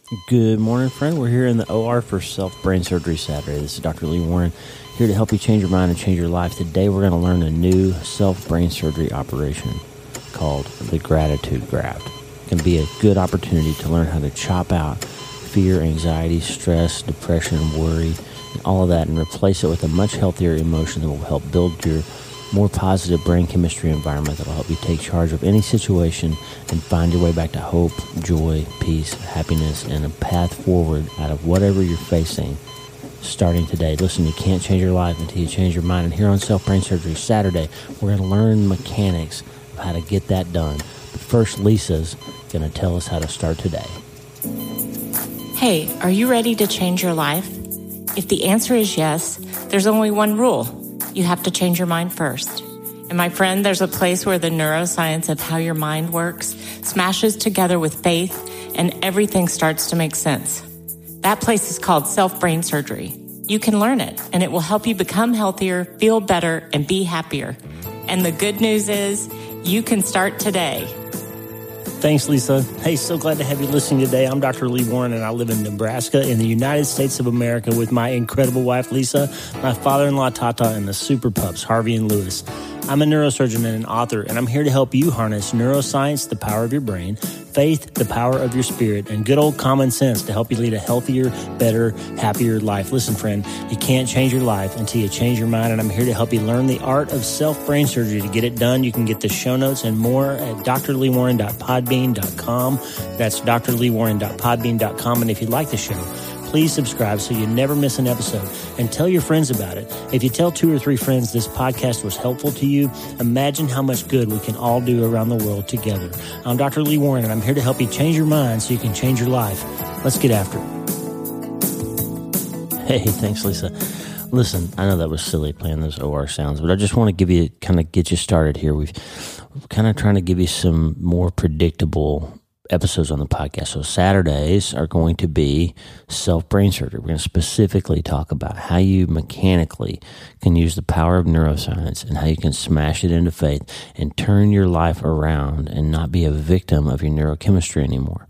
Good morning, friend. We're here in the OR for Self-Brain Surgery Saturday. This is Dr. Lee Warren, here to help you change your mind and change your life. Today, we're going to learn a new self-brain surgery operation called the Gratitude Graft. It can be a good opportunity to learn how to chop out fear, anxiety, stress, depression, worry, and all of that, and replace it with a much healthier emotion that will help build your more positive brain chemistry environment that will help you take charge of any situation and find your way back to hope, joy, peace, happiness, and a path forward out of whatever you're facing starting today. Listen, you can't change your life until you change your mind. And here on Self-Brain Surgery Saturday, we're going to learn mechanics of how to get that done. But first, Lisa's going to tell us how to start today. Hey, are you ready to change your life? If the answer is yes, there's only one rule. You have to change your mind first. And my friend, there's a place where the neuroscience of how your mind works smashes together with faith and everything starts to make sense. That place is called Self-Brain Surgery. You can learn it, and it will help you become healthier, feel better, and be happier. And the good news is you can start today. Thanks, Lisa. Hey, so glad to have you listening today. I'm Dr. Lee Warren, and I live in Nebraska in the United States of America with my incredible wife, Lisa, my father-in-law, Tata, and the super pups, Harvey and Lewis. I'm a neurosurgeon and an author, and I'm here to help you harness neuroscience, the power of your brain, faith, the power of your spirit, and good old common sense to help you lead a healthier, better, happier life. Listen, friend, you can't change your life until you change your mind, and I'm here to help you learn the art of self-brain surgery. To get it done, you can get the show notes and more at drleewarren.podbean.com. That's drleewarren.podbean.com, and if you like the show, please subscribe so you never miss an episode, and tell your friends about it. If you tell 2 or 3 friends this podcast was helpful to you, imagine how much good we can all do around the world together. I'm Dr. Lee Warren, and I'm here to help you change your mind so you can change your life. Let's get after it. Hey, thanks, Lisa. Listen, I know that was silly playing those OR sounds, but I just want to get you started here. We're kind of trying to give you some more predictable episodes on the podcast. So Saturdays are going to be self-brain surgery. We're going to specifically talk about how you mechanically can use the power of neuroscience and how you can smash it into faith and turn your life around and not be a victim of your neurochemistry anymore.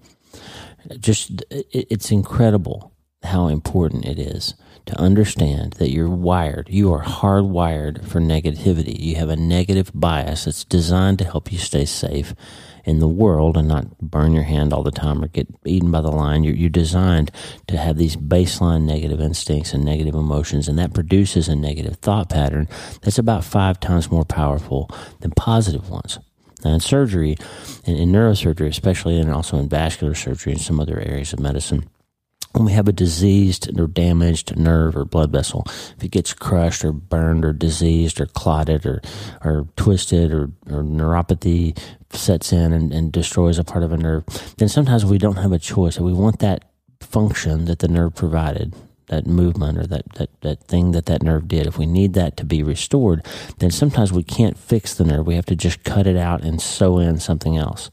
It's incredible how important it is to understand that you are hardwired for negativity. You have a negative bias that's designed to help you stay safe in the world and not burn your hand all the time or get eaten by the lion. You're designed to have these baseline negative instincts and negative emotions, and that produces a negative thought pattern that's about 5 times more powerful than positive ones. Now, in surgery, in neurosurgery especially, and also in vascular surgery and some other areas of medicine, when we have a diseased or damaged nerve or blood vessel, if it gets crushed or burned or diseased or clotted or twisted or neuropathy sets in and destroys a part of a nerve, then sometimes we don't have a choice. We want that function that the nerve provided, that movement or that thing that nerve did. If we need that to be restored, then sometimes we can't fix the nerve. We have to just cut it out and sew in something else.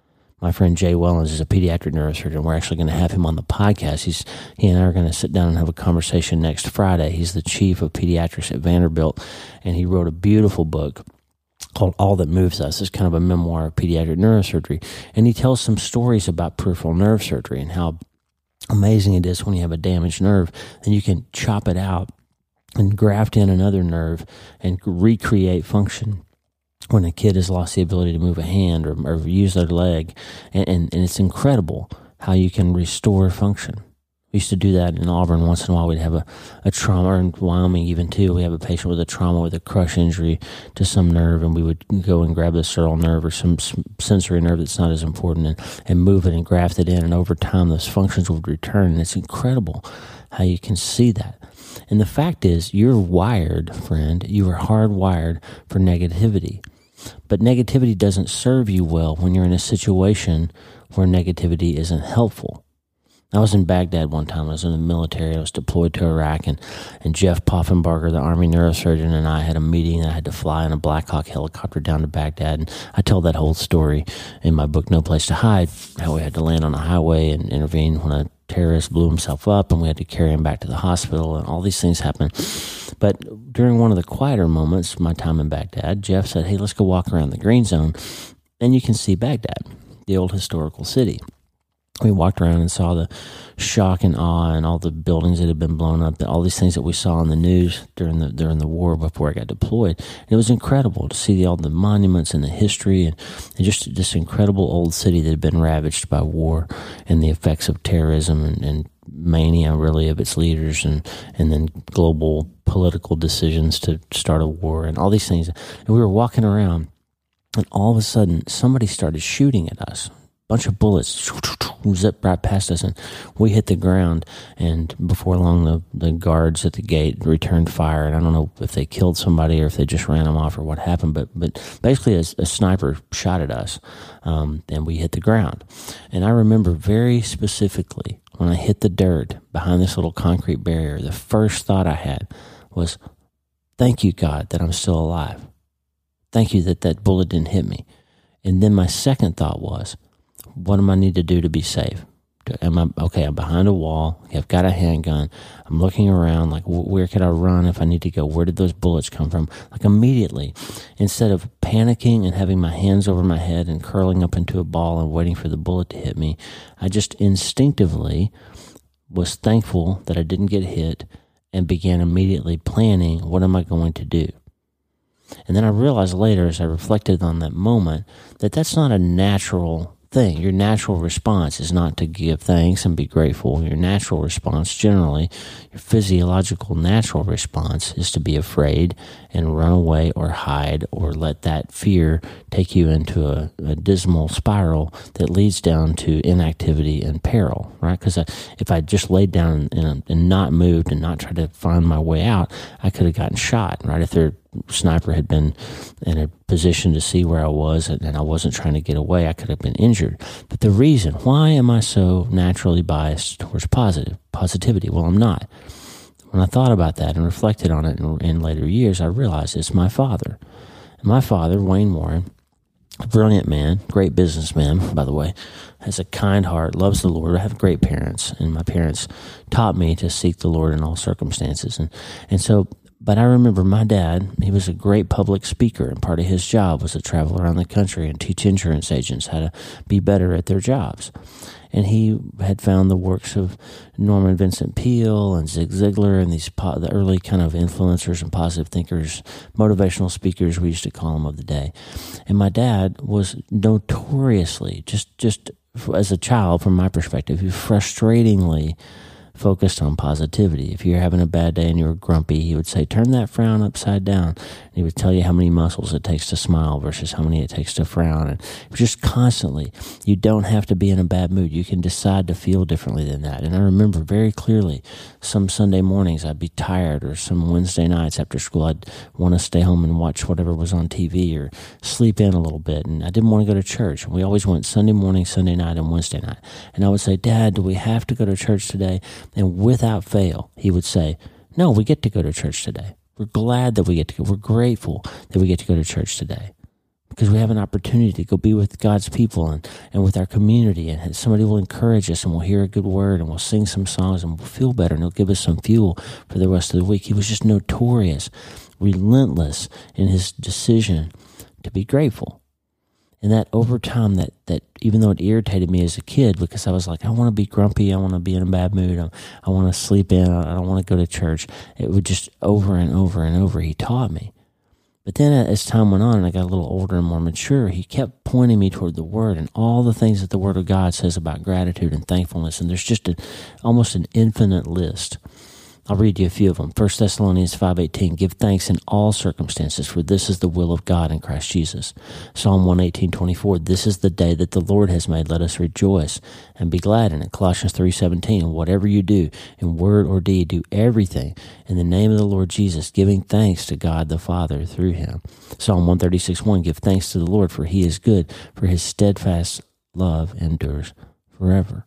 My friend Jay Wellens is a pediatric neurosurgeon. We're actually going to have him on the podcast. He and I are going to sit down and have a conversation next Friday. He's the chief of pediatrics at Vanderbilt, and he wrote a beautiful book called All That Moves Us. It's kind of a memoir of pediatric neurosurgery, and he tells some stories about peripheral nerve surgery and how amazing it is when you have a damaged nerve and you can chop it out and graft in another nerve and recreate function when a kid has lost the ability to move a hand or use their leg. And it's incredible how you can restore function. We used to do that in Auburn once in a while. We'd have a trauma, or in Wyoming even too. We have a patient with a trauma with a crush injury to some nerve, and we would go and grab the sural nerve or some sensory nerve that's not as important and move it and graft it in. And over time, those functions would return. And it's incredible how you can see that. And the fact is, you're wired, friend. You are hardwired for negativity. But negativity doesn't serve you well when you're in a situation where negativity isn't helpful. I was in Baghdad one time. I was in the military. I was deployed to Iraq, and Jeff Poffenbarger, the Army neurosurgeon, and I had a meeting. I had to fly in a Black Hawk helicopter down to Baghdad, and I tell that whole story in my book, No Place to Hide, how we had to land on a highway and intervene when a terrorist blew himself up, and we had to carry him back to the hospital, and all these things happened. But during one of the quieter moments, my time in Baghdad, Jeff said, hey, let's go walk around the green zone, and you can see Baghdad, the old historical city. We walked around and saw the shock and awe and all the buildings that had been blown up, all these things that we saw on the news during the war before I got deployed. And it was incredible to see all the monuments and the history and just this incredible old city that had been ravaged by war and the effects of terrorism and mania, really, of its leaders and then global political decisions to start a war and all these things. And we were walking around, and all of a sudden, somebody started shooting at us. Bunch of bullets zipped right past us, and we hit the ground. And before long, the guards at the gate returned fire. And I don't know if they killed somebody or if they just ran them off or what happened. But basically, a sniper shot at us, and we hit the ground. And I remember very specifically when I hit the dirt behind this little concrete barrier, the first thought I had was, "Thank you, God, that I'm still alive. Thank you that bullet didn't hit me." And then my second thought was, what do I need to do to be safe? I'm behind a wall. I've got a handgun. I'm looking around, like, where could I run if I need to go? Where did those bullets come from? Like, immediately, instead of panicking and having my hands over my head and curling up into a ball and waiting for the bullet to hit me, I just instinctively was thankful that I didn't get hit and began immediately planning, what am I going to do? And then I realized later, as I reflected on that moment, that that's not a natural thing. Your natural response is not to give thanks and be grateful. Your natural response, generally, your physiological natural response, is to be afraid and run away or hide or let that fear take you into a dismal spiral that leads down to inactivity and peril, right? Because if I just laid down and not moved and not tried to find my way out, I could have gotten shot, right? If their sniper had been in a position to see where I was and I wasn't trying to get away, I could have been injured. But the reason, why am I so naturally biased towards positivity? Well, I'm not. When I thought about that and reflected on it in later years, I realized it's my father. And my father, Wayne Warren, a brilliant man, great businessman, by the way, has a kind heart, loves the Lord. I have great parents, and my parents taught me to seek the Lord in all circumstances. But I remember my dad, he was a great public speaker, and part of his job was to travel around the country and teach insurance agents how to be better at their jobs. And he had found the works of Norman Vincent Peale and Zig Ziglar and the early kind of influencers and positive thinkers, motivational speakers, we used to call them, of the day. And my dad was notoriously, just as a child, from my perspective, he was frustratingly focused on positivity. If you're having a bad day and you were grumpy, he would say, turn that frown upside down. And he would tell you how many muscles it takes to smile versus how many it takes to frown. And just constantly, you don't have to be in a bad mood. You can decide to feel differently than that. And I remember very clearly, some Sunday mornings I'd be tired, or some Wednesday nights after school I'd want to stay home and watch whatever was on TV or sleep in a little bit. And I didn't want to go to church. And we always went Sunday morning, Sunday night, and Wednesday night. And I would say, Dad, do we have to go to church today? And without fail, he would say, no, we get to go to church today. We're glad that we get to go. We're grateful that we get to go to church today because we have an opportunity to go be with God's people and with our community, and somebody will encourage us, and we'll hear a good word, and we'll sing some songs, and we'll feel better, and he'll give us some fuel for the rest of the week. He was just notorious, relentless in his decision to be grateful. And that over time, that even though it irritated me as a kid, because I was like, I want to be grumpy, I want to be in a bad mood, I want to sleep in, I don't want to go to church. It would just over and over and over, he taught me. But then as time went on and I got a little older and more mature, he kept pointing me toward the Word and all the things that the Word of God says about gratitude and thankfulness. And there's just almost an infinite list. I'll read you a few of them. 1 Thessalonians 5:18, give thanks in all circumstances, for this is the will of God in Christ Jesus. Psalm 118:24, this is the day that the Lord has made. Let us rejoice and be glad in it. Colossians 3:17, whatever you do, in word or deed, do everything in the name of the Lord Jesus, giving thanks to God the Father through him. Psalm 136:1, give thanks to the Lord, for he is good, for his steadfast love endures forever.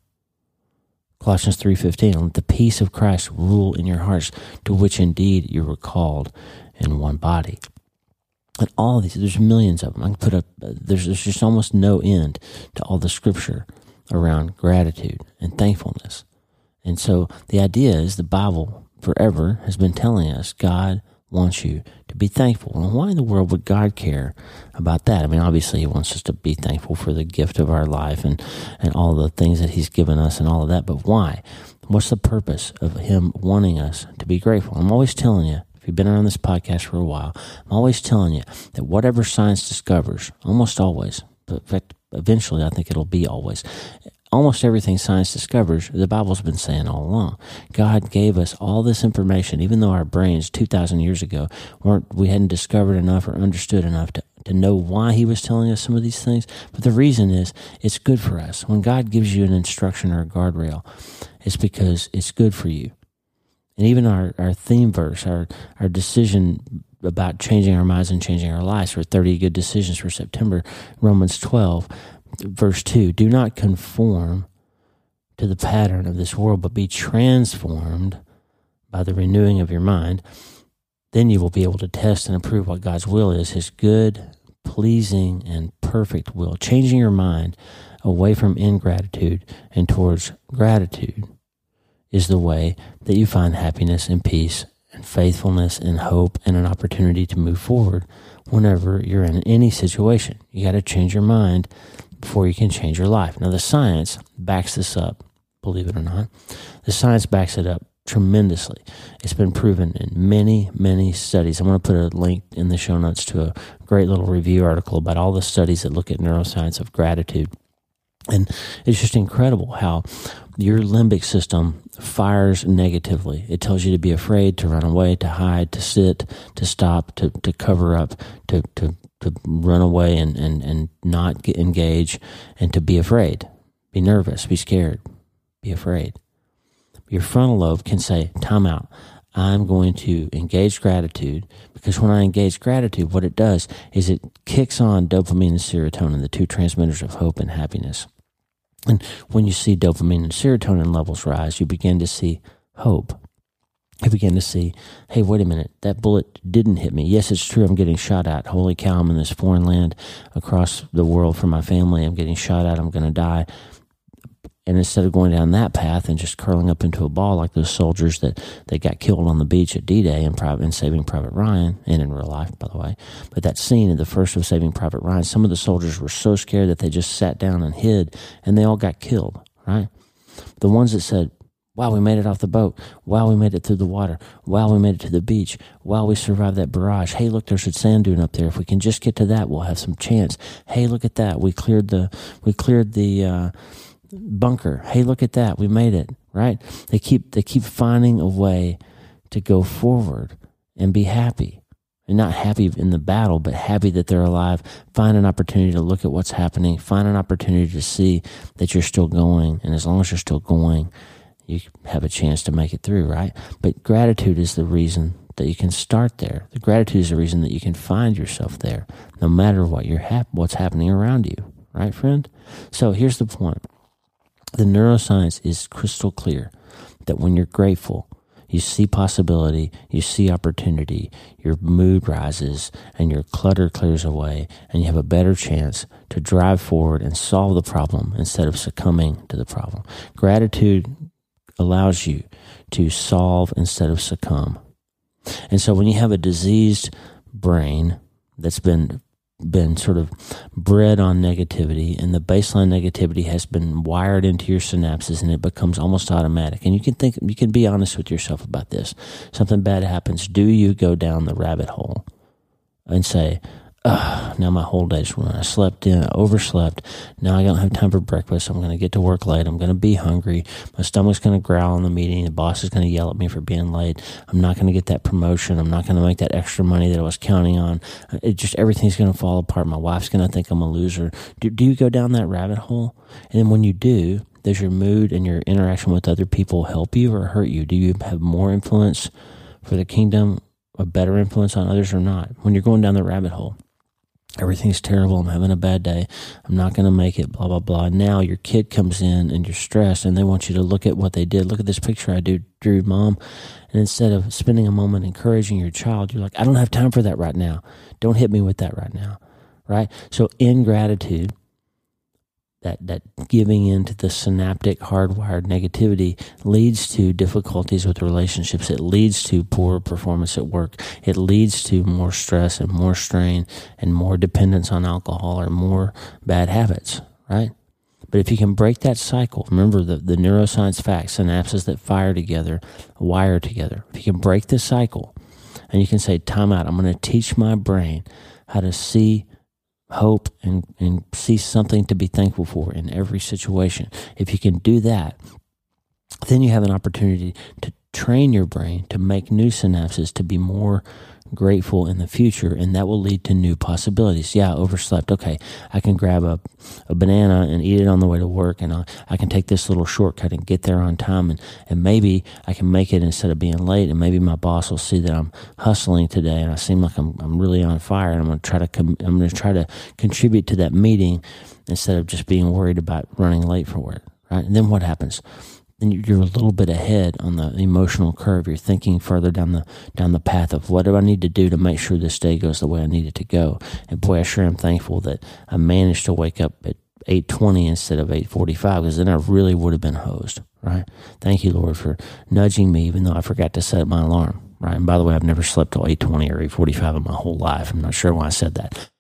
Colossians 3:15, let the peace of Christ rule in your hearts, to which indeed you were called in one body. And all of these, there's millions of them. I can put up, there's just almost no end to all the scripture around gratitude and thankfulness. And so the idea is the Bible forever has been telling us God wants you to be thankful. And why in the world would God care about that? I mean, obviously he wants us to be thankful for the gift of our life and all the things that he's given us and all of that. But why? What's the purpose of him wanting us to be grateful? I'm always telling you, if you've been around this podcast for a while, I'm always telling you that whatever science discovers, almost always, but in fact, eventually I think it'll be always, almost everything science discovers, the Bible's been saying all along. God gave us all this information, even though our brains 2,000 years ago we hadn't discovered enough or understood enough to know why he was telling us some of these things. But the reason is it's good for us. When God gives you an instruction or a guardrail, it's because it's good for you. And even our theme verse, our decision about changing our minds and changing our lives for 30 good decisions for September, Romans 12, verse 2, do not conform to the pattern of this world, but be transformed by the renewing of your mind. Then you will be able to test and approve what God's will is, his good, pleasing, and perfect will. Changing your mind away from ingratitude and towards gratitude is the way that you find happiness and peace and faithfulness and hope and an opportunity to move forward whenever you're in any situation. You got to change your mind before you can change your life. Now, the science backs this up, believe it or not. The science backs it up tremendously. It's been proven in many, many studies. I'm going to put a link in the show notes to a great little review article about all the studies that look at neuroscience of gratitude. And it's just incredible how your limbic system fires negatively. It tells you to be afraid, to run away, to hide, to sit, to stop, to cover up, to run away and not engage, and to be afraid, be nervous, be scared, be afraid. Your frontal lobe can say, time out. I'm going to engage gratitude, because when I engage gratitude, what it does is it kicks on dopamine and serotonin, the two transmitters of hope and happiness. And when you see dopamine and serotonin levels rise, you begin to see hope. You begin to see, hey, wait a minute, that bullet didn't hit me. Yes, it's true, I'm getting shot at. Holy cow, I'm in this foreign land across the world from my family. I'm getting shot at, I'm going to die. And instead of going down that path and just curling up into a ball like those soldiers that got killed on the beach at D-Day in Saving Private Ryan, and in real life, by the way, but that scene in the first of Saving Private Ryan, some of the soldiers were so scared that they just sat down and hid, and they all got killed, right? The ones that said, wow, we made it off the boat. Wow, we made it through the water. Wow, we made it to the beach. Wow, we survived that barrage. Hey, look, there's a sand dune up there. If we can just get to that, we'll have some chance. Hey, look at that. We cleared the bunker. Hey, look at that. We made it, right? They keep finding a way to go forward and be happy. And not happy in the battle, but happy that they're alive. Find an opportunity to look at what's happening. Find an opportunity to see that you're still going. And as long as you're still going, you have a chance to make it through, right? But gratitude is the reason that you can start there. The gratitude is the reason that you can find yourself there, no matter what what's happening around you, right, friend? So here's the point. The neuroscience is crystal clear that when you're grateful, you see possibility, you see opportunity, your mood rises, and your clutter clears away, and you have a better chance to drive forward and solve the problem instead of succumbing to the problem. Gratitude allows you to solve instead of succumb. And so when you have a diseased brain that's been sort of bred on negativity, and the baseline negativity has been wired into your synapses, and it becomes almost automatic. And you can be honest with yourself about this. Something bad happens. Do you go down the rabbit hole and say, now my whole day's ruined. I slept in, I overslept. Now I don't have time for breakfast. I'm going to get to work late. I'm going to be hungry. My stomach's going to growl in the meeting. The boss is going to yell at me for being late. I'm not going to get that promotion. I'm not going to make that extra money that I was counting on. Everything's going to fall apart. My wife's going to think I'm a loser. Do you go down that rabbit hole? And then when you do, does your mood and your interaction with other people help you or hurt you? Do you have more influence for the kingdom, a better influence on others or not? When you're going down the rabbit hole, everything's terrible. I'm having a bad day. I'm not going to make it, blah, blah, blah. Now your kid comes in and you're stressed and they want you to look at what they did. Look at this picture I drew, Mom. And instead of spending a moment encouraging your child, you're like, I don't have time for that right now. Don't hit me with that right now, right? So ingratitude that giving into the synaptic hardwired negativity leads to difficulties with relationships. It leads to poor performance at work. It leads to more stress and more strain and more dependence on alcohol or more bad habits, right? But if you can break that cycle, remember the neuroscience facts, synapses that fire together, wire together. If you can break this cycle and you can say, time out, I'm going to teach my brain how to see hope and see something to be thankful for in every situation. If you can do that, then you have an opportunity to train your brain to make new synapses to be more grateful in the future, and that will lead to new possibilities. Yeah, I overslept. Okay, I can grab a banana and eat it on the way to work, and I can take this little shortcut and get there on time, and maybe I can make it instead of being late, and maybe my boss will see that I'm hustling today, and I seem like I'm really on fire, and I'm going to try to contribute to that meeting instead of just being worried about running late for work, right? And then what happens? Then you're a little bit ahead on the emotional curve. You're thinking further down the path of what do I need to do to make sure this day goes the way I need it to go. And boy, I sure am thankful that I managed to wake up at 8:20 instead of 8:45, because then I really would have been hosed, right? Thank you, Lord, for nudging me, even though I forgot to set my alarm, right? And by the way, I've never slept till 8:20 or 8:45 in my whole life. I'm not sure why I said that.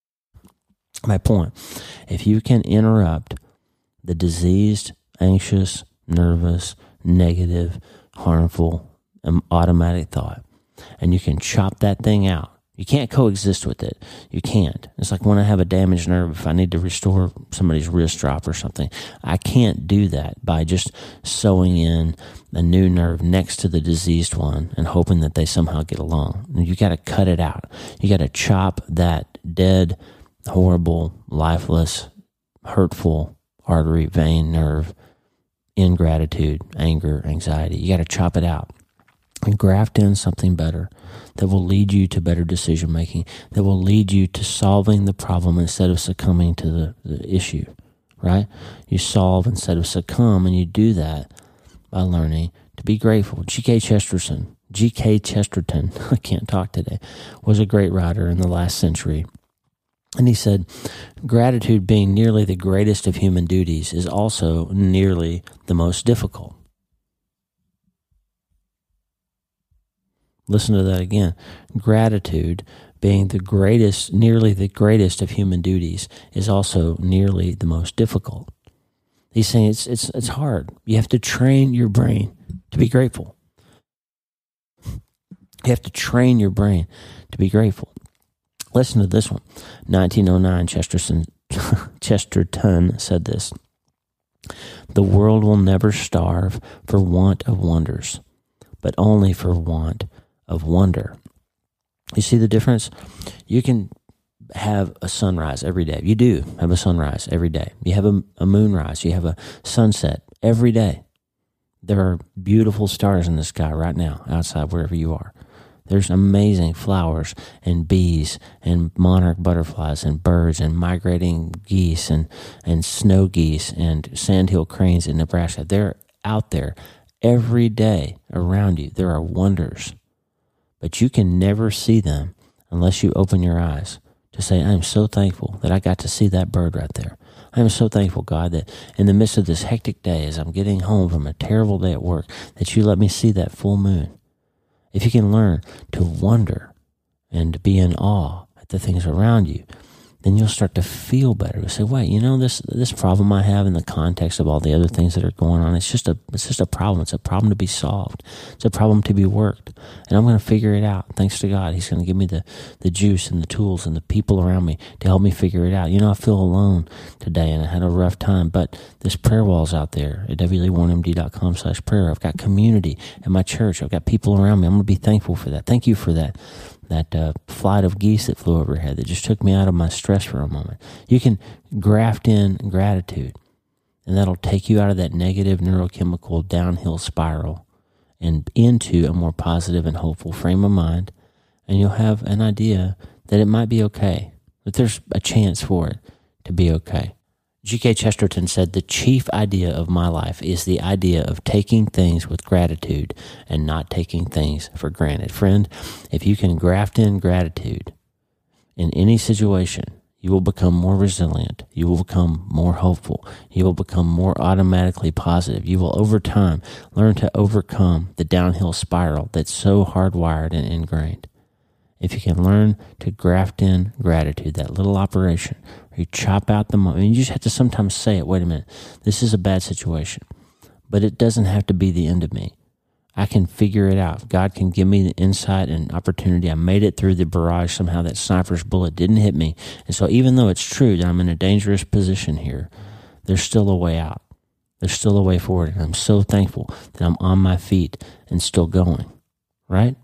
My point, if you can interrupt the diseased, anxious, nervous, negative, harmful, automatic thought, and you can chop that thing out. You can't coexist with it. You can't. It's like when I have a damaged nerve, if I need to restore somebody's wrist drop or something, I can't do that by just sewing in a new nerve next to the diseased one and hoping that they somehow get along. You got to cut it out. You got to chop that dead, horrible, lifeless, hurtful artery, vein, nerve, ingratitude, anger, anxiety. You got to chop it out and graft in something better that will lead you to better decision making, that will lead you to solving the problem instead of succumbing to the issue, right? You solve instead of succumb, and you do that by learning to be grateful. G.K. Chesterton, I can't talk today, was a great writer in the last century. And he said, gratitude being nearly the greatest of human duties is also nearly the most difficult. Listen to that again. Gratitude being nearly the greatest of human duties is also nearly the most difficult. He's saying it's hard. You have to train your brain to be grateful. You have to train your brain to be grateful. Listen to this one. 1909, Chesterton said this: "The world will never starve for want of wonders, but only for want of wonder." You see the difference? You can have a sunrise every day. You do have a sunrise every day. You have a moonrise. You have a sunset every day. There are beautiful stars in the sky right now, outside wherever you are. There's amazing flowers and bees and monarch butterflies and birds and migrating geese and snow geese and sandhill cranes in Nebraska. They're out there every day around you. There are wonders. But you can never see them unless you open your eyes to say, I am so thankful that I got to see that bird right there. I am so thankful, God, that in the midst of this hectic day, as I'm getting home from a terrible day at work, that you let me see that full moon. If you can learn to wonder and to be in awe at the things around you, then you'll start to feel better. You'll say, wait, this problem I have in the context of all the other things that are going on, it's just a problem. It's a problem to be solved. It's a problem to be worked. And I'm going to figure it out. Thanks to God, He's going to give me the juice and the tools and the people around me to help me figure it out. I feel alone today and I had a rough time, but this prayer wall's out there at wleewarrenmd.com/prayer. I've got community at my church. I've got people around me. I'm going to be thankful for that. Thank you for that flight of geese that flew overhead that just took me out of my stress for a moment. You can graft in gratitude, and that'll take you out of that negative neurochemical downhill spiral and into a more positive and hopeful frame of mind, and you'll have an idea that it might be okay, that there's a chance for it to be okay. G.K. Chesterton said, "The chief idea of my life is the idea of taking things with gratitude and not taking things for granted." Friend, if you can graft in gratitude in any situation, You will become more resilient. You will become more hopeful. You will become more automatically positive. You will, over time, learn to overcome the downhill spiral that's so hardwired and ingrained. If you can learn to graft in gratitude, that little operation where you chop out the moment, you just have to sometimes say it, wait a minute, this is a bad situation, but it doesn't have to be the end of me. I can figure it out. God can give me the insight and opportunity. I made it through the barrage somehow. That sniper's bullet didn't hit me. And so even though it's true that I'm in a dangerous position here, there's still a way out. There's still a way forward. And I'm so thankful that I'm on my feet and still going, right?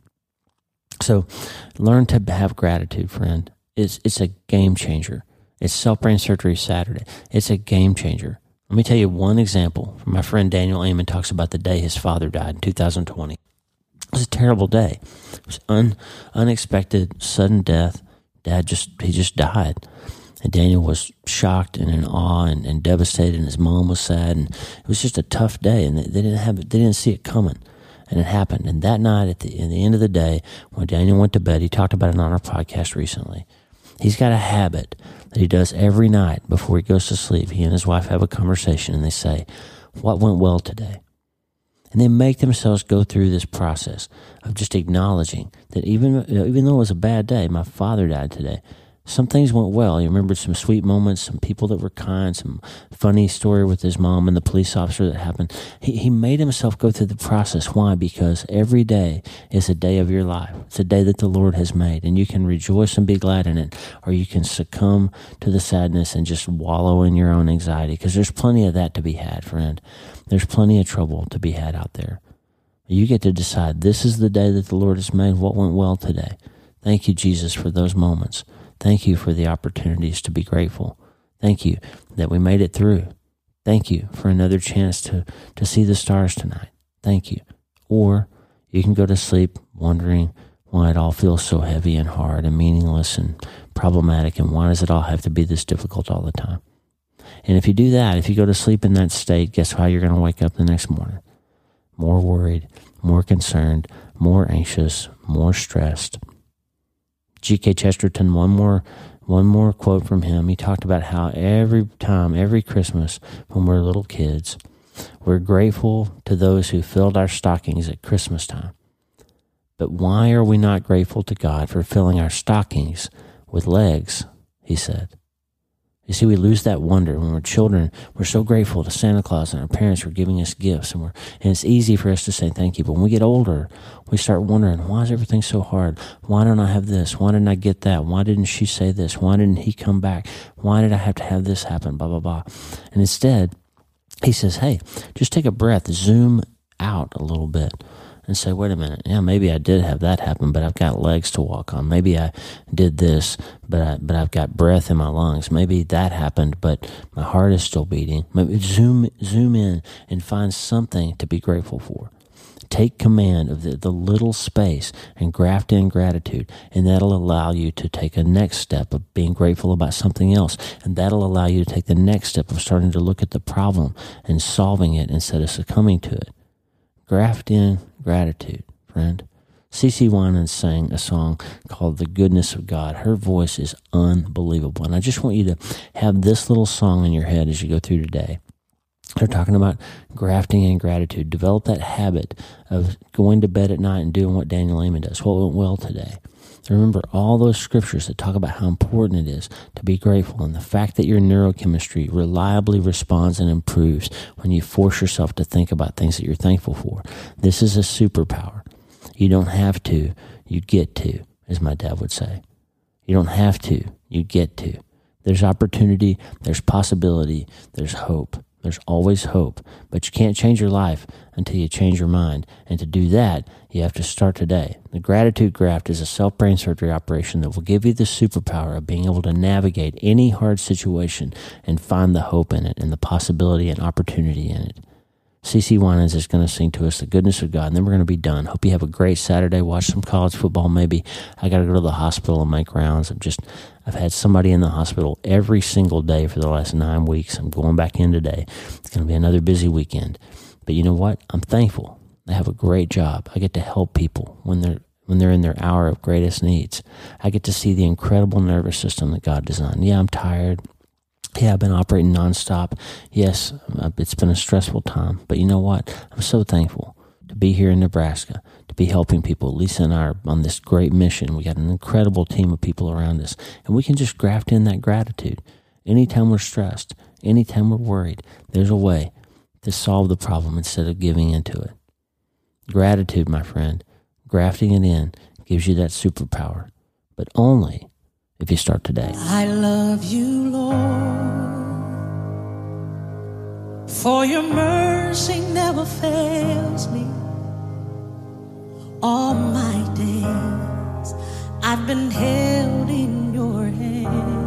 So learn to have gratitude, friend. It's a game changer. It's Self-Brain Surgery Saturday. It's a game changer. Let me tell you one example. My friend Daniel Amen talks about the day his father died in 2020. It was a terrible day. It was unexpected, sudden death. Dad just died. And Daniel was shocked and in awe and devastated, and his mom was sad, and it was just a tough day, and they didn't see it coming. And it happened. And that night, at the end of the day, when Daniel went to bed, he talked about it on our podcast recently. He's got a habit that he does every night before he goes to sleep. He and his wife have a conversation, and they say, what went well today? And they make themselves go through this process of just acknowledging that even though it was a bad day, my father died today, some things went well. He remembered some sweet moments, some people that were kind, some funny story with his mom and the police officer that happened. He made himself go through the process. Why? Because every day is a day of your life. It's a day that the Lord has made, and you can rejoice and be glad in it, or you can succumb to the sadness and just wallow in your own anxiety, because there's plenty of that to be had, friend. There's plenty of trouble to be had out there. You get to decide, this is the day that the Lord has made. What went well today? Thank you, Jesus, for those moments. Thank you for the opportunities to be grateful. Thank you that we made it through. Thank you for another chance to see the stars tonight. Thank you. Or you can go to sleep wondering why it all feels so heavy and hard and meaningless and problematic, and why does it all have to be this difficult all the time? And if you do that, if you go to sleep in that state, guess how you're going to wake up the next morning? More worried, more concerned, more anxious, more stressed. G.K. Chesterton, one more quote from him. He talked about how every Christmas when we're little kids, we're grateful to those who filled our stockings at Christmas time. But why are we not grateful to God for filling our stockings with legs, he said. You see, we lose that wonder. When we're children, we're so grateful to Santa Claus and our parents for giving us gifts, and it's easy for us to say thank you. But when we get older, we start wondering, why is everything so hard? Why don't I have this? Why didn't I get that? Why didn't she say this? Why didn't he come back? Why did I have to have this happen? Blah, blah, blah. And instead, he says, hey, just take a breath, zoom out a little bit, and say, wait a minute, yeah, maybe I did have that happen, but I've got legs to walk on. Maybe I did this, but I've got breath in my lungs. Maybe that happened, but my heart is still beating. Maybe zoom in and find something to be grateful for. Take command of the little space and graft in gratitude, and that'll allow you to take a next step of being grateful about something else, and that'll allow you to take the next step of starting to look at the problem and solving it instead of succumbing to it. Graft in gratitude, friend. CeCe Winans sang a song called The Goodness of God. Her voice is unbelievable. And I just want you to have this little song in your head as you go through today. They're talking about grafting in gratitude. Develop that habit of going to bed at night and doing what Daniel Amen does. What went well today? Remember all those scriptures that talk about how important it is to be grateful, and the fact that your neurochemistry reliably responds and improves when you force yourself to think about things that you're thankful for. This is a superpower. You don't have to, you get to, as my dad would say. You don't have to, you get to. There's opportunity, there's possibility, there's hope. There's always hope, but you can't change your life until you change your mind. And to do that, you have to start today. The Gratitude Graft is a self-brain surgery operation that will give you the superpower of being able to navigate any hard situation and find the hope in it and the possibility and opportunity in it. CeCe Winans is going to sing to us The Goodness of God, and then we're going to be done. Hope you have a great Saturday. Watch some college football maybe. I got to go to the hospital and make rounds. I've had somebody in the hospital every single day for the last 9 weeks. I'm going back in today. It's going to be another busy weekend. But you know what? I'm thankful. I have a great job. I get to help people when when they're in their hour of greatest needs. I get to see the incredible nervous system that God designed. Yeah, I'm tired. Yeah, I've been operating nonstop. Yes, it's been a stressful time. But you know what? I'm so thankful to be here in Nebraska, to be helping people. Lisa and I are on this great mission. We got an incredible team of people around us. And we can just graft in that gratitude. Anytime we're stressed, anytime we're worried, there's a way to solve the problem instead of giving into it. Gratitude, my friend, grafting it in gives you that superpower, but only if you start today. I love you, Lord, for your mercy never fails me. All my days I've been held in your hand.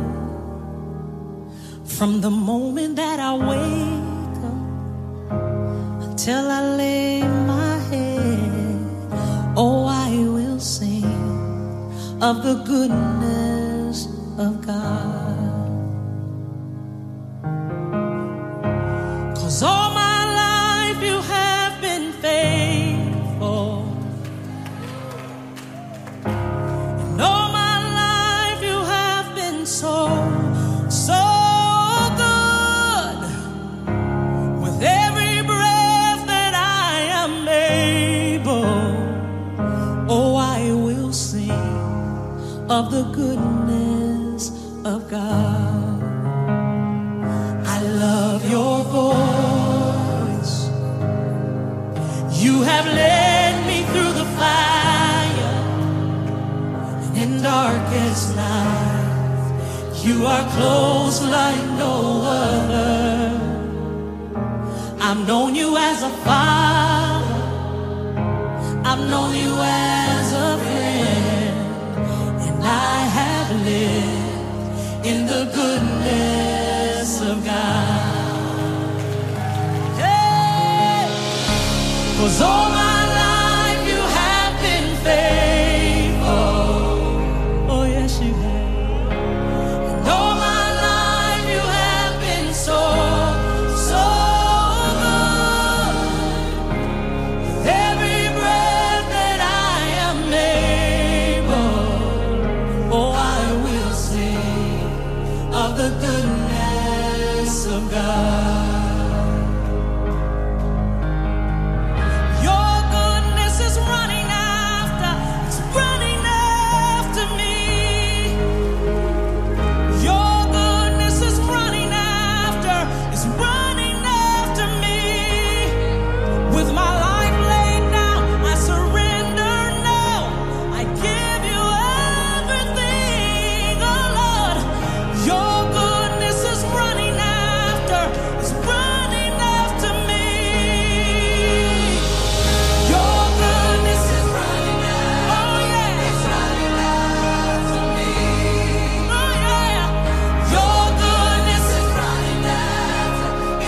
From the moment that I wake up until I lay my head, oh, I will sing of the goodness of God. 'Cause all my life you have been faithful, and all my life you have been so good. With every breath that I am able, oh, I will sing of the goodness of God. I love your voice. You have led me through the fire, and in darkest night you are close like no other. I've known you as a father, I've known you as a friend, and I have lived in the goodness of God. Hey! 'Cause all my life you have been faithful. Oh yes you have. And all my life you have been so good. With every breath that I am able, oh, I will sing of the goodness of God. Your goodness is running after, it's running after me. Your goodness is running after, it's running after me. With my life laid down, I surrender now. I give you everything, oh Lord. Your goodness is running after, it's running after me. Your goodness is running after, oh yeah, it's running after me. Oh yeah, your goodness is running after,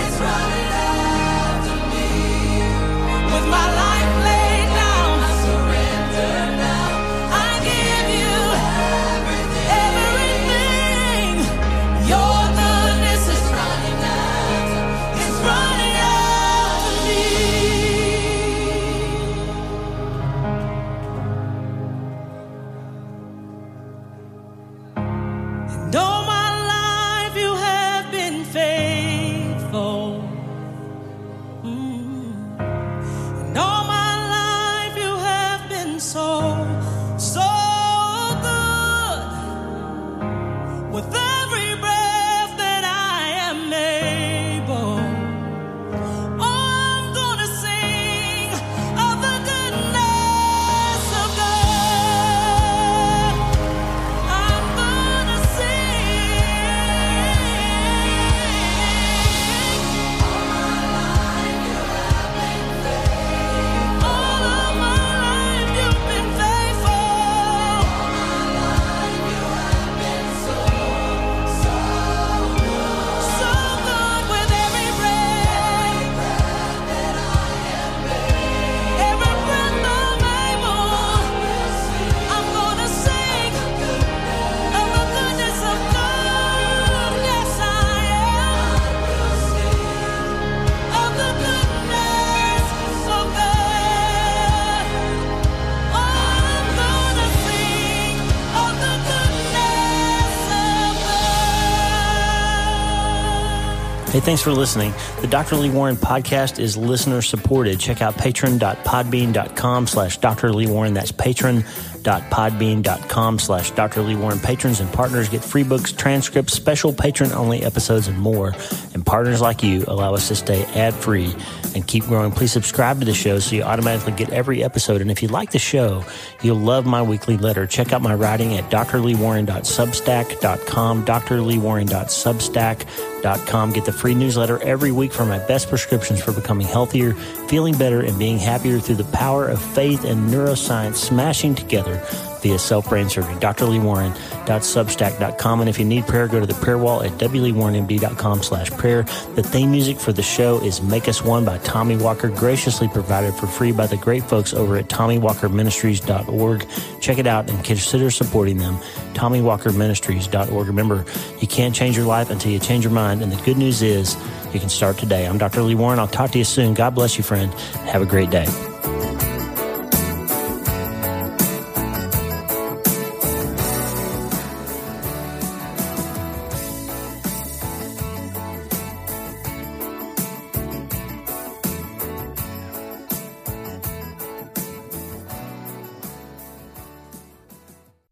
Hey, thanks for listening. The Dr. Lee Warren podcast is listener supported. Check out patron.podbean.com/Dr. Lee Warren. That's patron.podbean.com/Dr. Lee Warren. Patrons and partners get free books, transcripts, special patron-only episodes, and more. And partners like you allow us to stay ad-free and keep growing. Please subscribe to the show so you automatically get every episode. And if you like the show, you'll love my weekly letter. Check out my writing at drleewarren.substack.com, drleewarren.substack.com. Get the free newsletter every week for my best prescriptions for becoming healthier, feeling better, and being happier through the power of faith and neuroscience smashing together via self-brain surgery. drleewarren.substack.com. And if you need prayer, go to the prayer wall at wleewarrenmd.com/prayer. The theme music for the show is Make Us One by Tommy Walker, graciously provided for free by the great folks over at TommyWalkerMinistries.org. Check it out and consider supporting them. TommyWalkerMinistries.org. Remember, you can't change your life until you change your mind, and the good news is you can start today. I'm Dr. Lee Warren. I'll talk to you soon. God bless you, friend. Have a great day.